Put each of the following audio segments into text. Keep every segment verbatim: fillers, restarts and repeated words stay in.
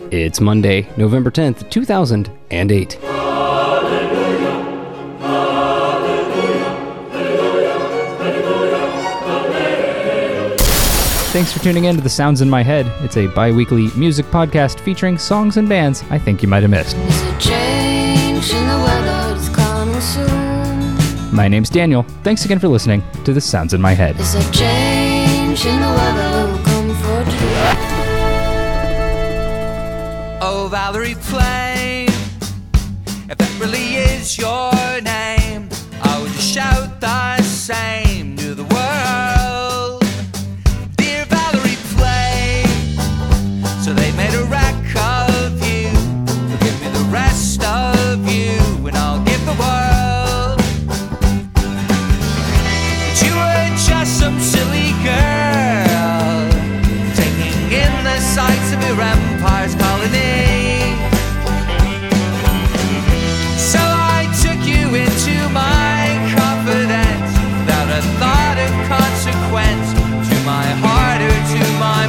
It's Monday, November tenth, two thousand eight. Thanks for tuning in to The Sounds in My Head. It's a bi-weekly music podcast featuring songs and bands I think you might have missed. There's a change in the weather, it's coming soon. My name's Daniel. Thanks again for listening to The Sounds in My Head. There's a change in the weather, will come for true. Oh, Valerie Plame, if that really is your name, I would just shout the same to the world. Dear Valerie Plame, so they made a wreck of you. Give me the rest of you, and I'll give the world. But you were just some silly girl, taking in the sights of your empire's colony. So I took you into my confidence, without a thought of consequence, to my heart or to my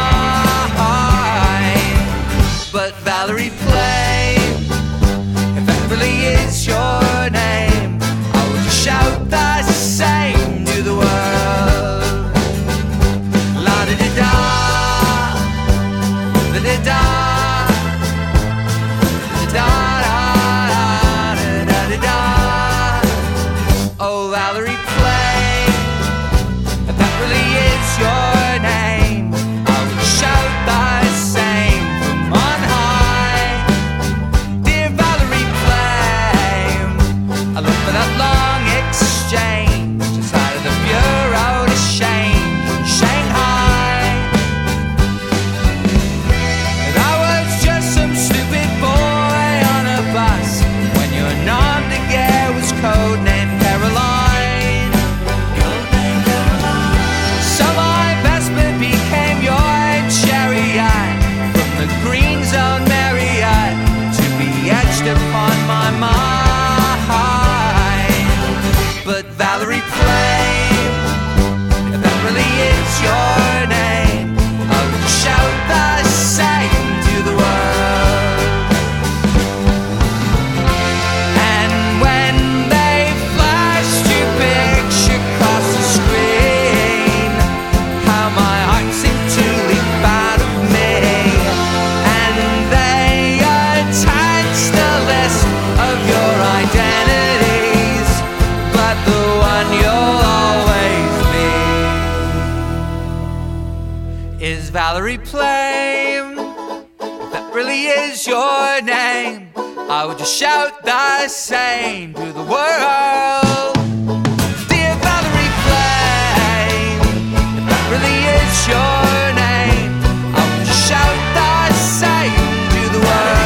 mind. But Valerie Plame, if that really is your name, I will just shout the same to the world. La-da-da-da, la-da-da, la-da-da-da-da-da-da. Oh, Valerie Plame, if that really is your name, I will shout the same from on high. Dear Valerie Plame, I look for that long exchange inside of the Bureau de Change in Shanghai. And I was just some stupid boy on a bus when your nom de guerre was codenamed Caroline. So my Vespa became your chariot, from the Green Zone Marriott to be etched upon my mind. But Valerie Plame, if that really is your name, I would shout the same to the world. And when they flashed your picture across the screen, how my heart seemed to leap out of me. And they attached a list of your identities, but the one you'll always be is Valerie Plame. If that really is your name, I would just shout the same to the world. Dear Valerie Plame, if that really is your name, I would just shout the same to the world.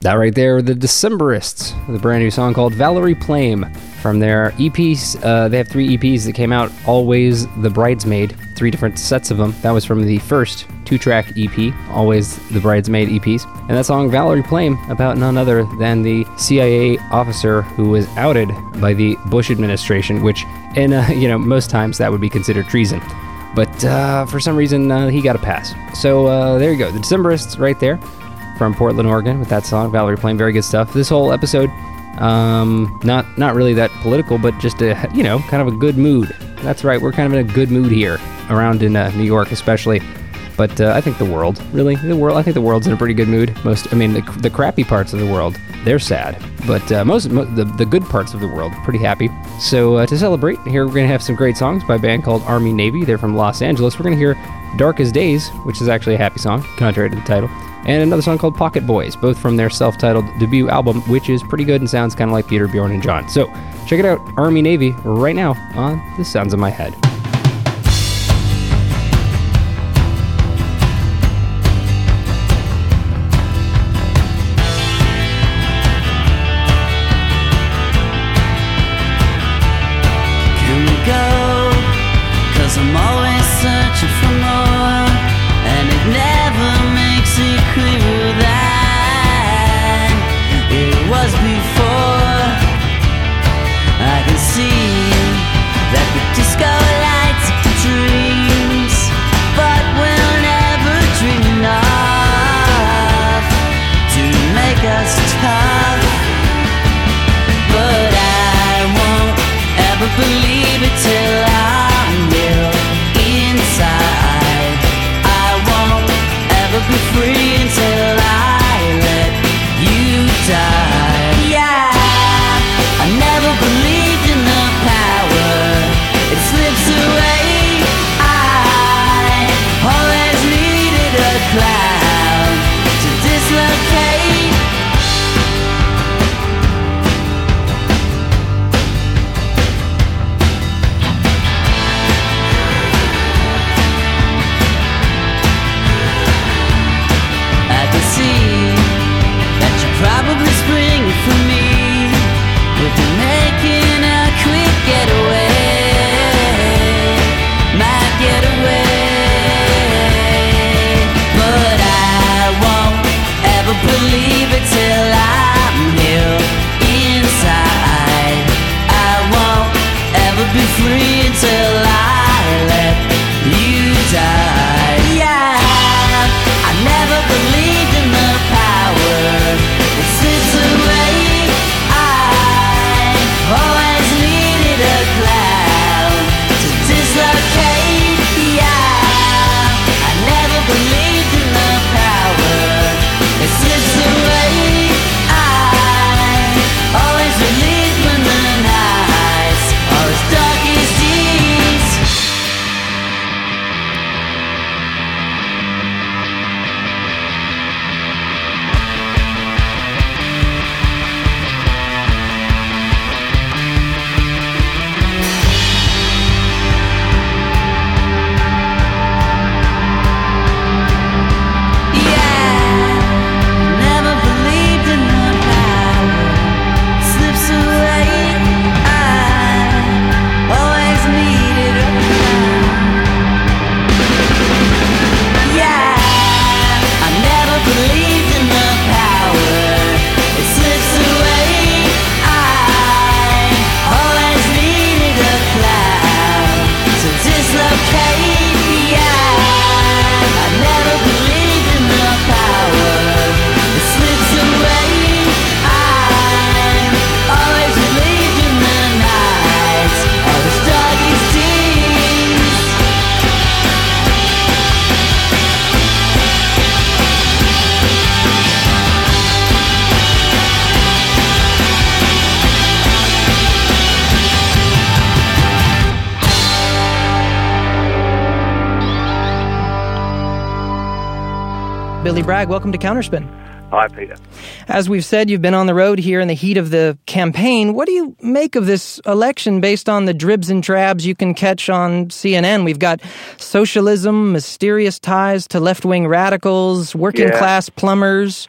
That right there, the Decemberists, with a brand new song called Valerie Plame from their E Ps. Uh, they have three E Ps that came out, Always the Bridesmaid, three different sets of them. That was from the first two-track E P, Always the Bridesmaid E Ps. And that song, Valerie Plame, about none other than the C I A officer who was outed by the Bush administration, which, in uh, you know, most times that would be considered treason. But uh, for some reason, uh, he got a pass. So uh, there you go, the Decemberists right there from Portland, Oregon, with that song, Valerie Plame. Very good stuff. This whole episode, um, not not really that political, but just a, you know, kind of a good mood. That's right, we're kind of in a good mood here, around in uh, New York especially. But uh, I think the world, really, the world. I think the world's in a pretty good mood. Most, I mean, the, the crappy parts of the world, they're sad. But uh, most, mo- the the good parts of the world, pretty happy. So uh, to celebrate, here we're gonna have some great songs by a band called Army Navy. They're from Los Angeles. We're gonna hear "Dark as Days," which is actually a happy song, contrary to the title, and another song called "Pocket Boys," both from their self-titled debut album, which is pretty good and sounds kind of like Peter, Bjorn, and John. So check it out, Army Navy, right now on The Sounds of My Head. I'm always searching for more, and it never makes it clearer than it was before. I can see that the disco lights up the dreams, but we'll never dream enough to make us tough. But I won't ever believe it till I'm real inside. I won't ever be free until I let you die. Yeah, I never believed in the power, it slips away. I always needed a cloud to dislocate. Probably spring for me. We'll be making a quick getaway, my getaway. But I won't ever believe it till I'm here inside. I won't ever be free until I let you die. Yeah, I never believed in the power, it slips away. I always needed a cloud to dislocate. Yeah, I never believed in the power, it slips away. I always believed when the nights are as dark as these. Billy Bragg, welcome to Counterspin. Hi, Peter. As we've said, you've been on the road here in the heat of the campaign. What do you make of this election based on the dribs and drabs you can catch on C N N? We've got socialism, mysterious ties to left-wing radicals, working-class plumbers,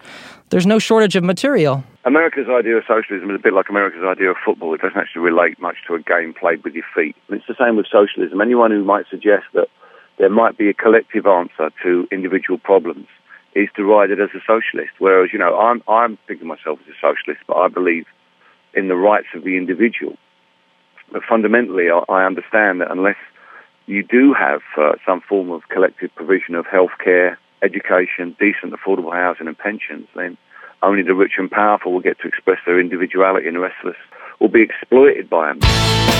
there's no shortage of material. America's idea of socialism is a bit like America's idea of football. It doesn't actually relate much to a game played with your feet. And it's the same with socialism. Anyone who might suggest that there might be a collective answer to individual problems is derided as a socialist. Whereas, you know, I'm I'm thinking of myself as a socialist, but I believe in the rights of the individual. But fundamentally, I, I understand that unless you do have uh, some form of collective provision of healthcare, education, decent affordable housing and pensions, then only the rich and powerful will get to express their individuality, and the rest of us will be exploited by them.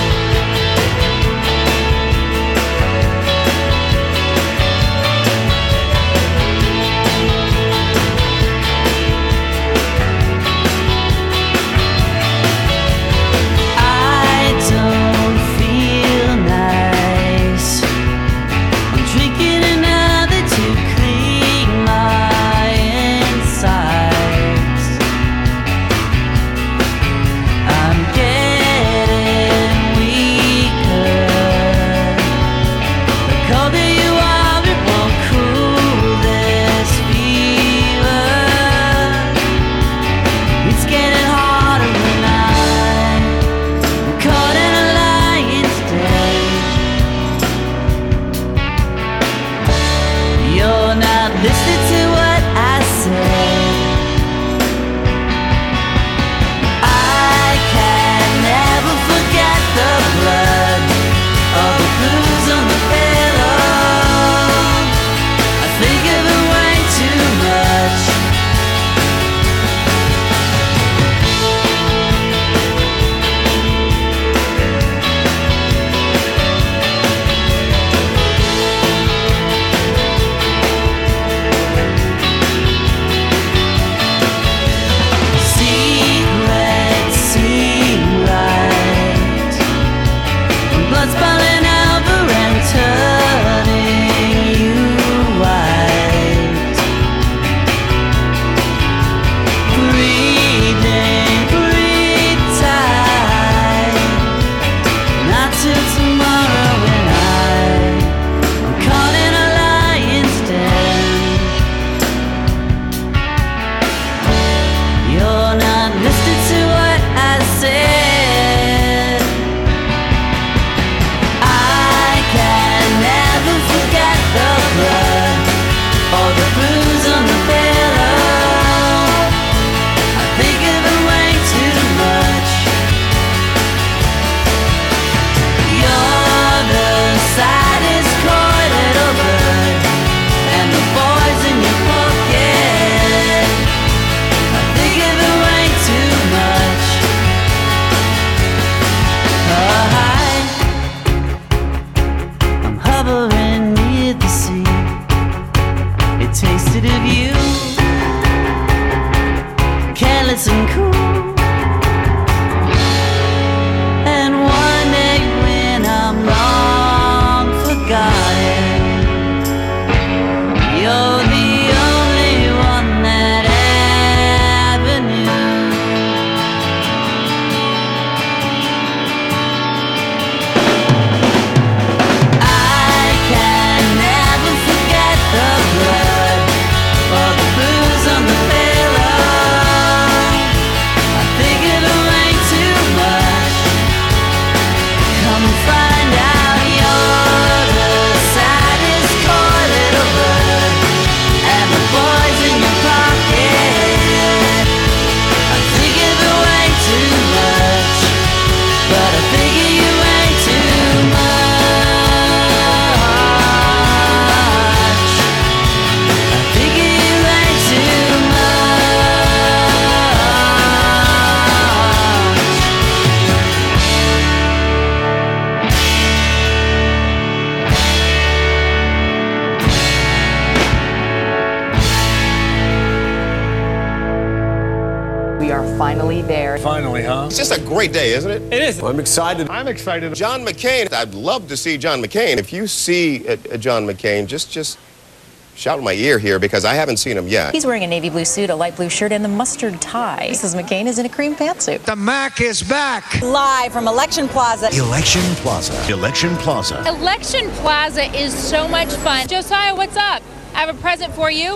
Finally there. Finally, huh? It's just a great day, isn't it? It is. I'm excited. I'm excited. John McCain. I'd love to see John McCain. If you see a, a John McCain, just just shout in my ear here because I haven't seen him yet. He's wearing a navy blue suit, a light blue shirt, and the mustard tie. Missus McCain is in a cream pantsuit. The Mac is back. Live from Election Plaza. Election Plaza. Election Plaza. Election Plaza is so much fun. Josiah, what's up? I have a present for you.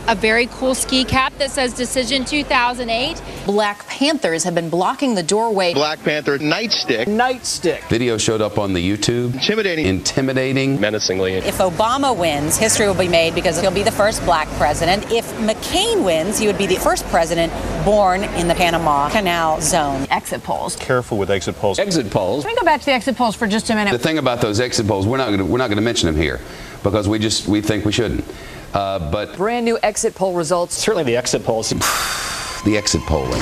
a very cool ski cap that says Decision two thousand eight. Black Panthers have been blocking the doorway. Black Panther nightstick. Nightstick. Video showed up on the YouTube. Intimidating. Intimidating. Menacingly. If Obama wins, history will be made because he'll be the first black president. If McCain wins, he would be the first president born in the Panama Canal Zone. Exit polls. Careful with exit polls. Exit polls. Can we go back to the exit polls for just a minute? The thing about those exit polls, we're not going to we're not going to mention them here because we just we think we shouldn't. Uh, but brand new exit poll results. Certainly the exit polls. The exit polling.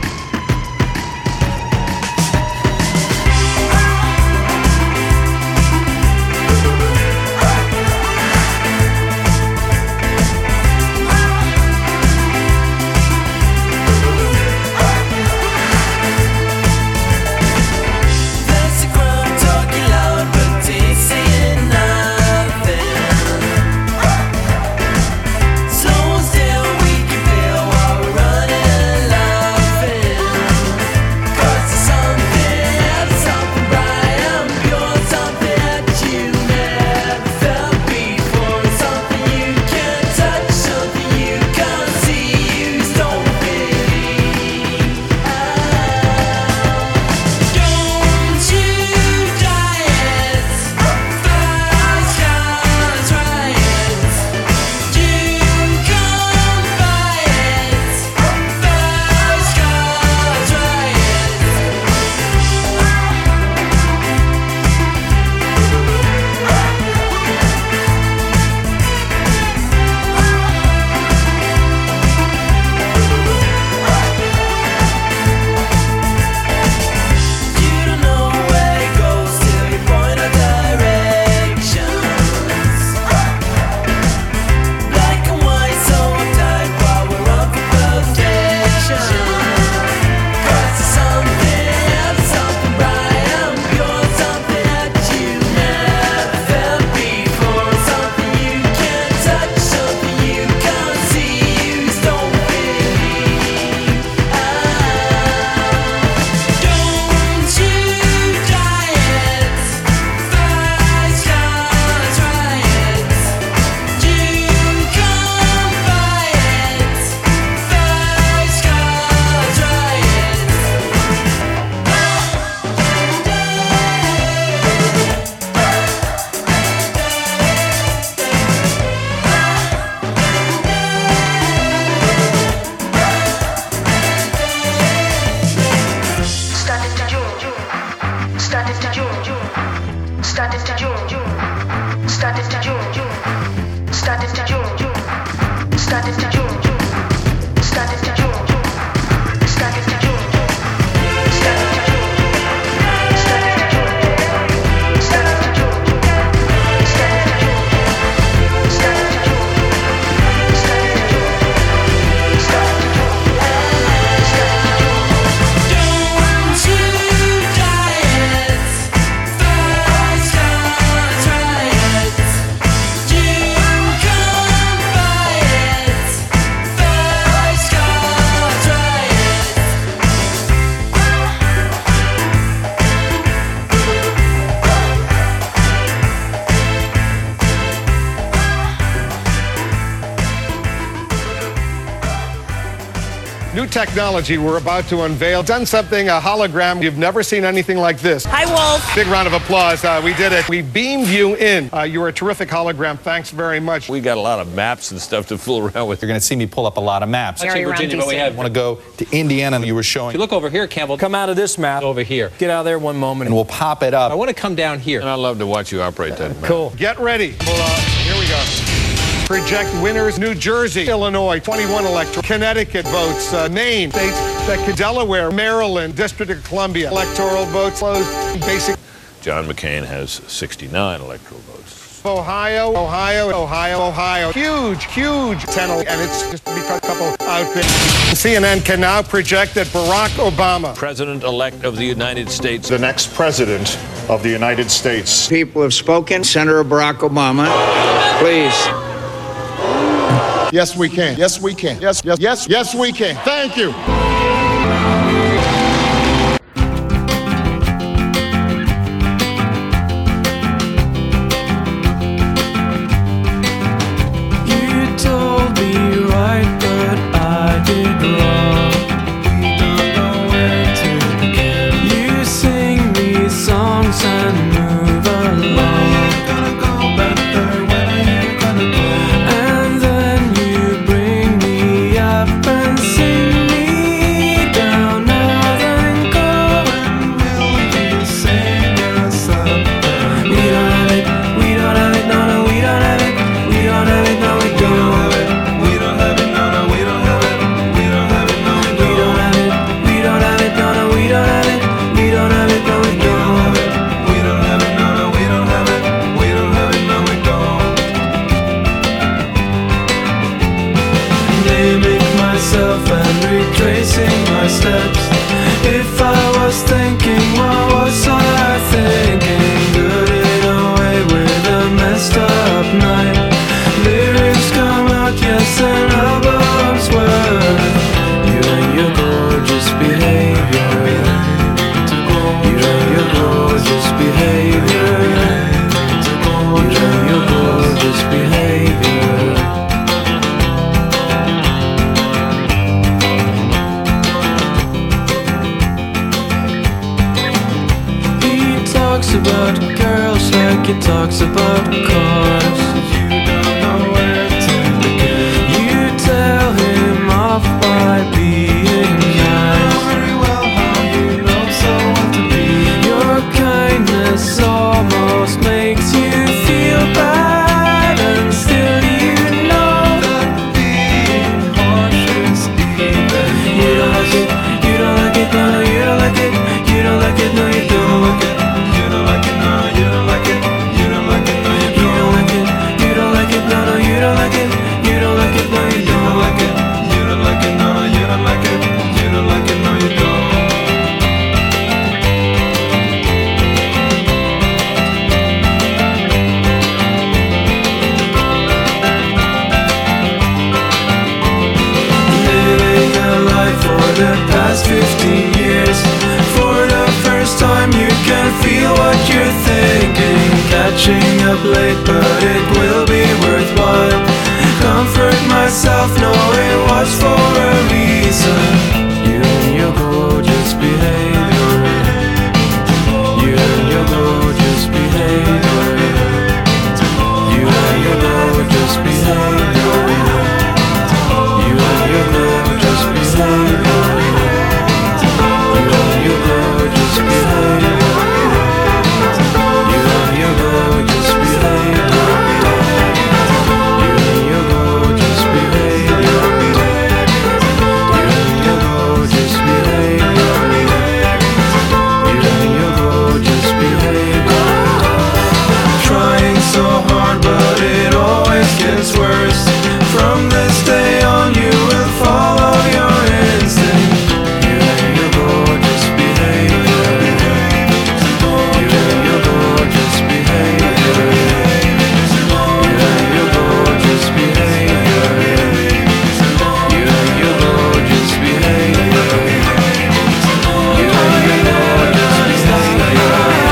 New technology we're about to unveil. Done something, a hologram. You've never seen anything like this. Hi, Wolf. Big round of applause. Uh, we did it. We beamed you in. Uh, you were a terrific hologram. Thanks very much. We got a lot of maps and stuff to fool around with. You're going to see me pull up a lot of maps. Actually, Virginia, but we have. I want to go to Indiana. You were showing. If you look over here, Campbell, come out of this map over here. Get out of there one moment. And we'll pop it up. I want to come down here. And I love to watch you operate that map. Cool. Get ready. Well, uh, here we go. Project winners: New Jersey, Illinois, twenty-one electoral, Connecticut votes, uh, Maine, states that could, Delaware, Maryland, District of Columbia, electoral votes, closed, basic. John McCain has sixty-nine electoral votes. Ohio, Ohio, Ohio, Ohio, huge, huge tunnel, and it's just because a couple out there. C N N can now project that Barack Obama, President-elect of the United States, the next president of the United States. People have spoken. Senator Barack Obama, please. Yes, we can. Yes, we can. Yes, yes, yes, yes, we can. Thank you. You told me close and move along. And then you bring me up and sing me down. Now then go and will you sing us up? We don't have it, we don't have it, no, no, we don't have it. We don't have it, no, we don't. We don't have it, no, no, we don't have it. We don't have it, no, we don't. We don't have it, we don't have it, no, no, we don't have it. We don't have it, no, we don't. We don't have it, no, no, we don't have it. We don't have it, no, we don't. Naming myself and retracing my steps. If I was thinking, what was I thinking? Good in a way with a messed up night. Lyrics come out, yes, and albums were. You and your gorgeous behavior. You and your gorgeous behavior. You and your gorgeous behavior. He talks about girls like he talks about cars. You don't know where to begin. You tell him off by being nice. Very well how you know so what to be. Your kindness almost makes you feel bad, and still you know that being harsh is even. You don't like it, you don't like it, no, no, you don't like it. You don't like it, no, you don't like it. You don't like it, no, you don't like it. You don't like it, no, you don't like it. You don't like it, no, no, you don't like it. You don't like it, no, you don't like it. You don't like it, no, you don't like it. You don't like it, no, you don't. Living a life for the past fifteen years. For the first time you can feel what you're thinking. Catching up late, but it will be worthwhile. Comfort myself, no, it was for a reason. You and your gorgeous behavior. You and your gorgeous behavior. You and your gorgeous behavior. You and your gorgeous behavior. You and your gorgeous behavior. You and your gorgeous behavior. You and your gorgeous behavior. You and your gorgeous behavior. You and your gorgeous behavior. Trying so hard, but it always gets worse. From this day on, you will follow your instinct. You and your gorgeous behavior. You and your gorgeous behavior. You and your gorgeous behavior. You and your gorgeous behavior. You and your gorgeous behavior.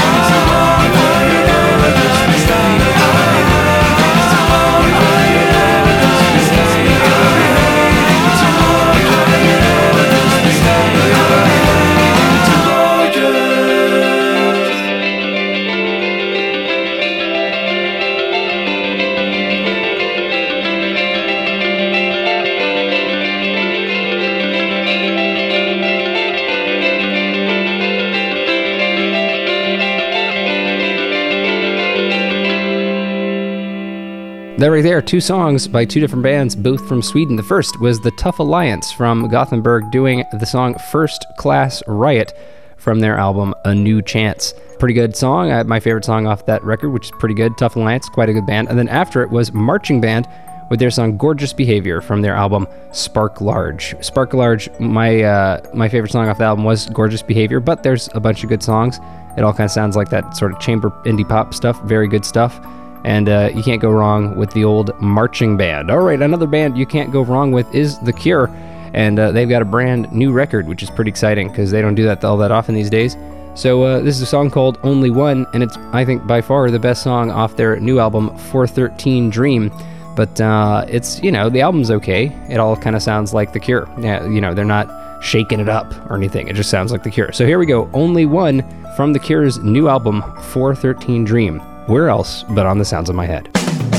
That right there, two songs by two different bands, both from Sweden. The first was the Tough Alliance from Gothenburg doing the song First Class Riot from their album A New Chance. Pretty good song. I, my favorite song off that record, which is pretty good. Tough Alliance, quite a good band. And then after it was Marching Band with their song Gorgeous Behavior from their album Spark Large. Spark Large, my uh, my favorite song off the album was Gorgeous Behavior, but there's a bunch of good songs. It all kind of sounds like that sort of chamber indie pop stuff. Very good stuff. And uh, you can't go wrong with the old Marching Band. All right, another band you can't go wrong with is The Cure. And uh, they've got a brand new record, which is pretty exciting because they don't do that all that often these days. So uh, this is a song called Only One, and it's, I think, by far the best song off their new album, four thirteen Dream. But uh, it's, you know, the album's okay. It all kind of sounds like The Cure. Yeah, you know, they're not shaking it up or anything. It just sounds like The Cure. So here we go. Only One from The Cure's new album, four thirteen Dream. Where else but on the Sounds of My Head?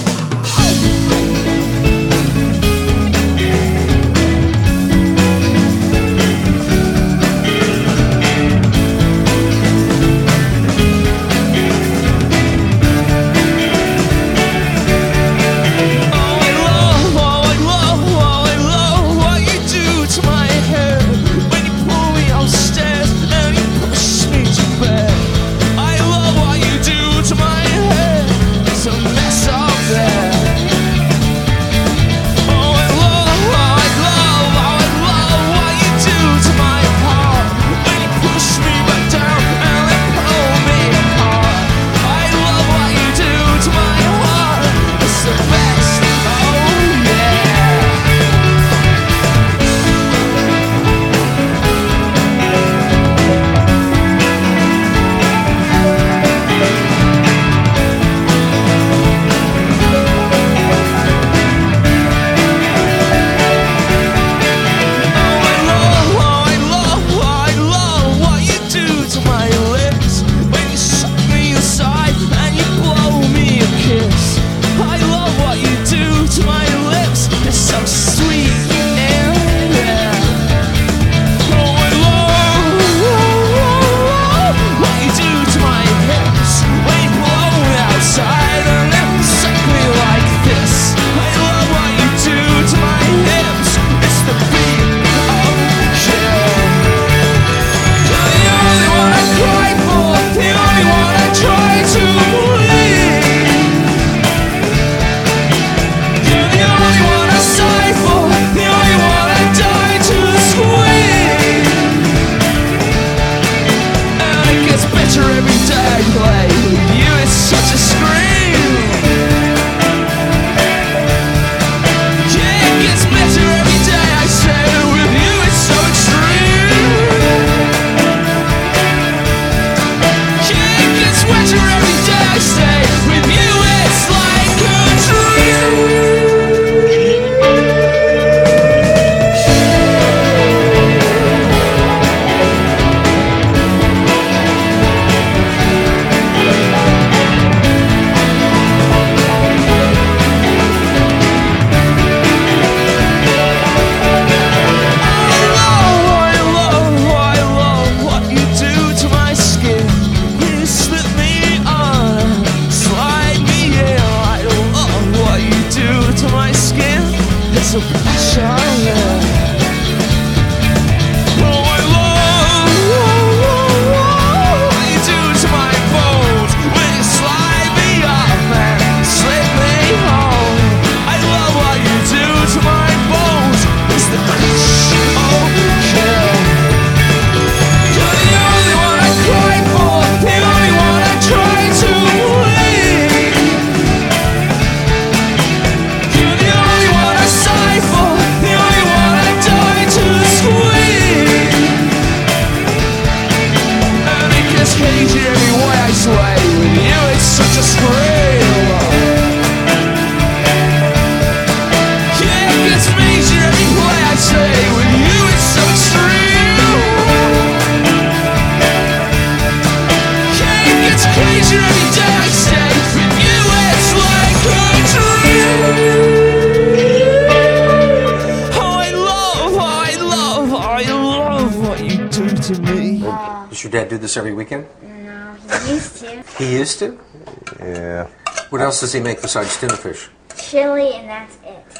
Does your dad do this every weekend? No, he used to. He used to? Yeah. What else does he make besides tuna fish? Chili, and that's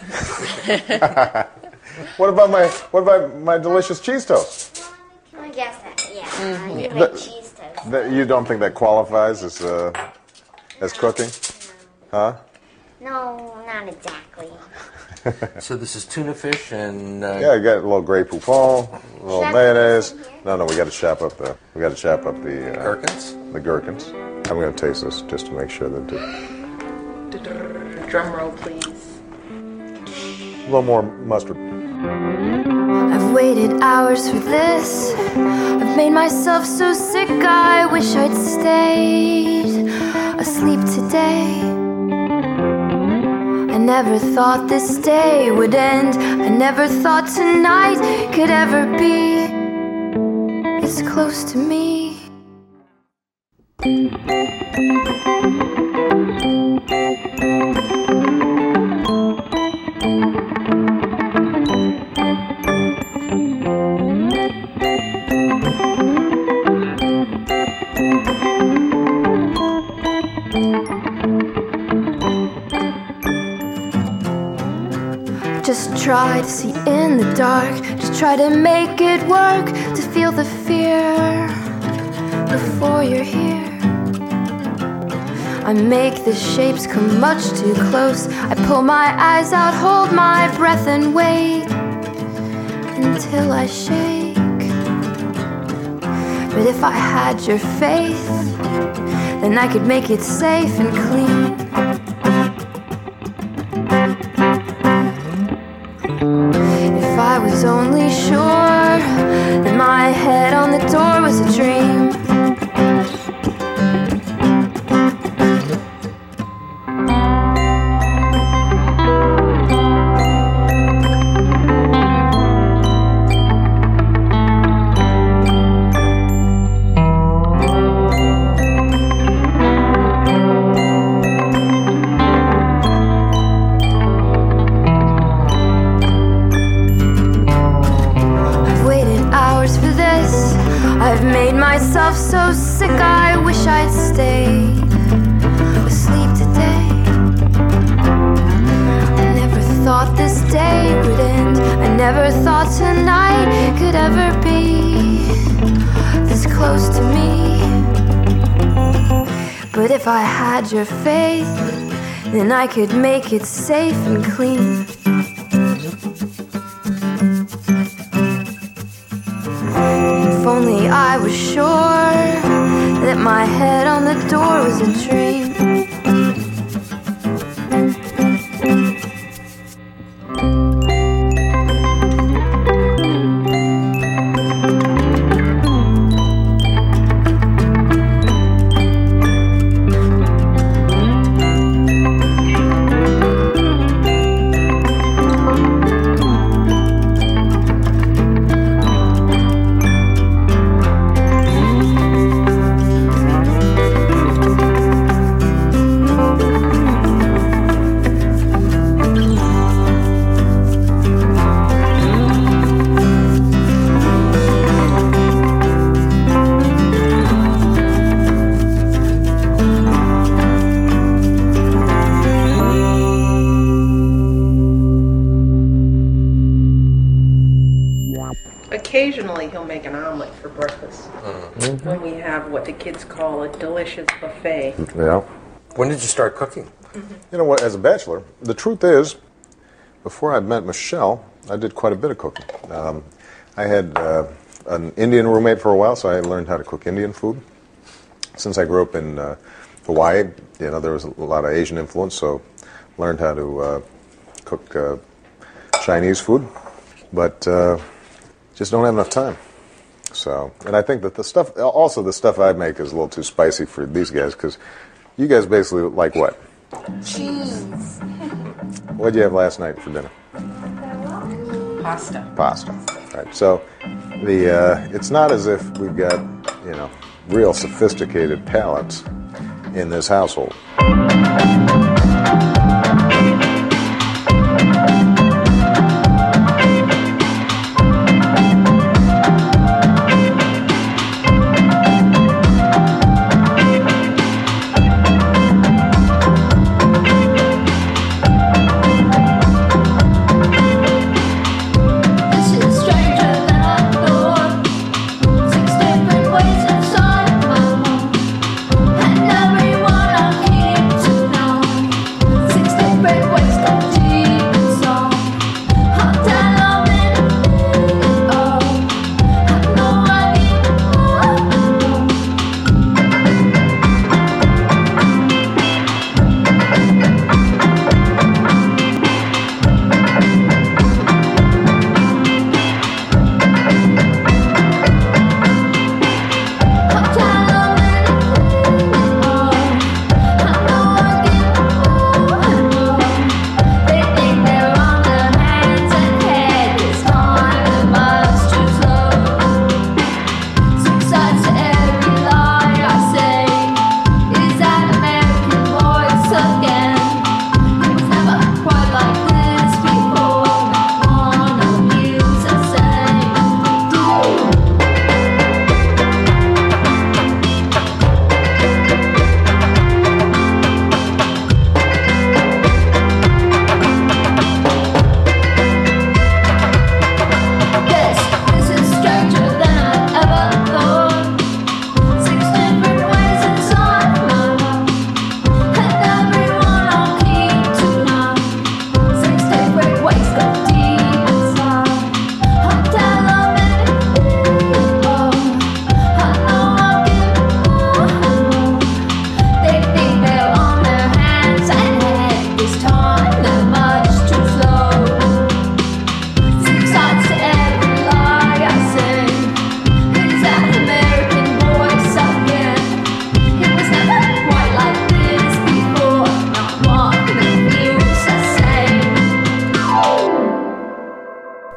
it. What about my what about my delicious cheese toast? I guess that, yeah. Mm-hmm. Uh, you The- make cheese toast. That, you don't think that qualifies as uh, as cooking? Huh? No, not exactly. So this is tuna fish and uh, Yeah, I got a little Grey Poupon, a little Should I put mayonnaise. No, no, we got to chop up the we got to chop up the uh, gherkins. The gherkins. I'm going to taste this just to make sure that it, Drum roll, please. a little more mustard. I've waited hours for this. I've made myself so sick, I wish I'd stayed asleep today. I never thought this day would end. I never thought tonight could ever be this close to me. Just try to see in the dark, just try to make it work, to feel the fear before you're here. I make the shapes come much too close, I pull my eyes out, hold my breath and wait until I shake. But if I had your faith, then I could make it safe and clean. If I was only sure that my head on the door was a dream. I've made myself so sick, I wish I'd stayed asleep today. I never thought this day would end. I never thought tonight could ever be this close to me. But if I had your faith, then I could make it safe and clean. If only I was sure that my head on the door was a dream. Occasionally he'll make an omelet for breakfast. Mm-hmm. When we have what the kids call a delicious buffet. Yeah. When did you start cooking? Mm-hmm. You know what, as a bachelor, the truth is, before I met Michelle, I did quite a bit of cooking. Um, I had uh, an Indian roommate for a while, so I learned how to cook Indian food. Since I grew up in uh, Hawaii, you know, there was a lot of Asian influence, so learned how to uh, cook uh, Chinese food. But uh, just don't have enough time. So, and I think that the stuff, also the stuff I make is a little too spicy for these guys, because you guys basically like what? Cheese. What did you have last night for dinner? Pasta. Pasta. All right. So, the uh, it's not as if we've got, you know, real sophisticated palates in this household. Ways inside my home, and everyone I keep to know.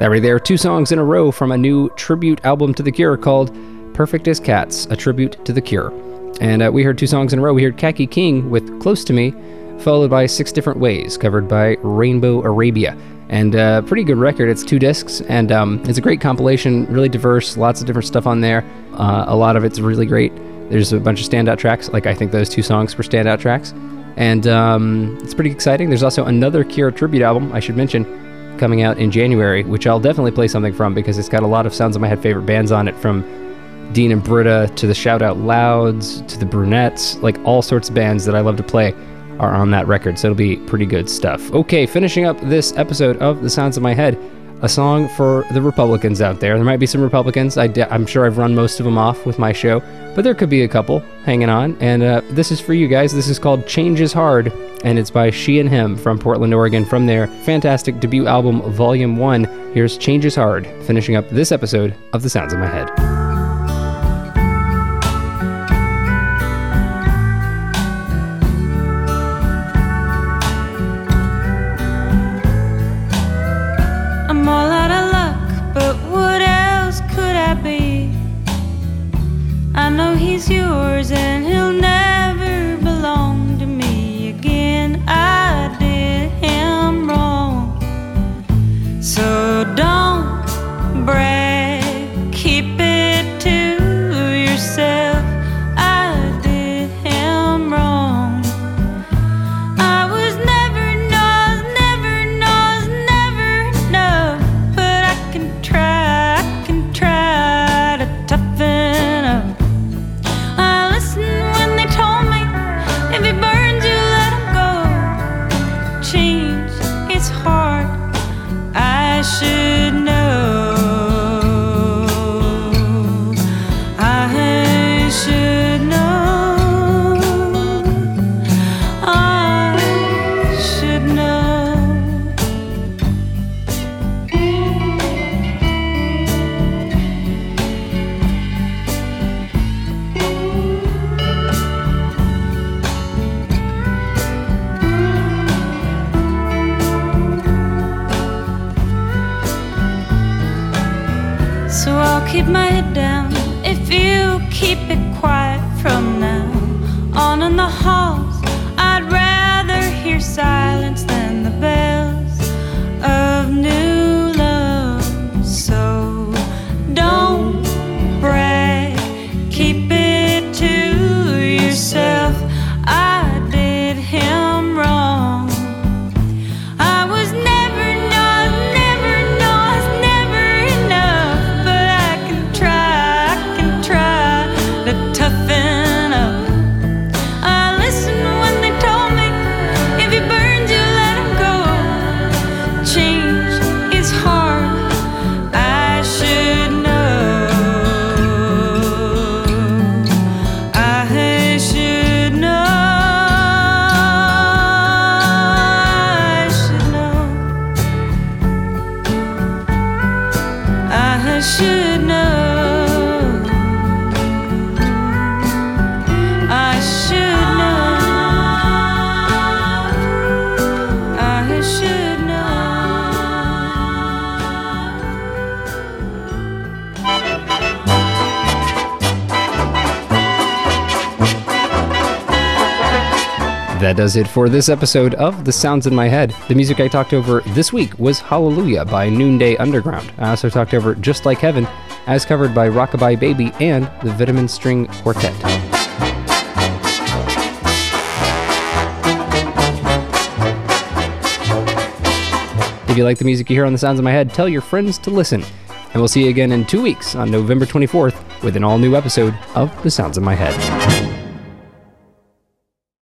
That right there, two songs in a row from a new tribute album to The Cure called Perfect as Cats, a tribute to The Cure. And uh, we heard two songs in a row. We heard Khaki King with Close to Me, followed by Six Different Ways, covered by Rainbow Arabia. And a uh, pretty good record. It's two discs, and um, it's a great compilation, really diverse, lots of different stuff on there. Uh, a lot of it's really great. There's a bunch of standout tracks, like I think those two songs were standout tracks. And um, it's pretty exciting. There's also another Cure tribute album, I should mention, coming out in January, which I'll definitely play something from because it's got a lot of Sounds of My Head favorite bands on it, from Dean and Britta to the Shout Out Louds to the Brunettes. Like all sorts of bands that I love to play are on that record, so it'll be pretty good stuff. Okay, finishing up this episode of The Sounds of My Head, a song for the Republicans out there. There might be some Republicans. I de- I'm sure I've run most of them off with my show, but there could be a couple hanging on, and uh, this is for you guys. This is called Change is Hard, and it's by She and Him from Portland, Oregon, from their fantastic debut album, Volume one. Here's Change is Hard, finishing up this episode of The Sounds of My Head. Yours and he'll never belong to me again. I did him wrong, so don't brag, keep it to yourself. I did him wrong. I was never, knows, never, knows, never enough, but I can try, I can try to toughen up. If it burns you, let him go. Change, it's hard, I should know. I should know. I should know. So I'll keep my head down if you keep it quiet from now on in the halls. I'd rather hear silence than the bells of new love. So don't brag, keep it to yourself. I did him wrong. I was never, not, never, not, never enough, but I can try, I can try to toughen up. I listened when they told me, if he burns you, let him go. Change is hard, I should know. I should know. I should know. I should know. I should know. I should That does it for this episode of The Sounds in My Head. The music I talked over this week was Hallelujah by Noonday Underground. I also talked over Just Like Heaven, as covered by Rockabye Baby and the Vitamin String Quartet. If you like the music you hear on The Sounds in My Head, tell your friends to listen. And we'll see you again in two weeks on November twenty-fourth with an all-new episode of The Sounds in My Head.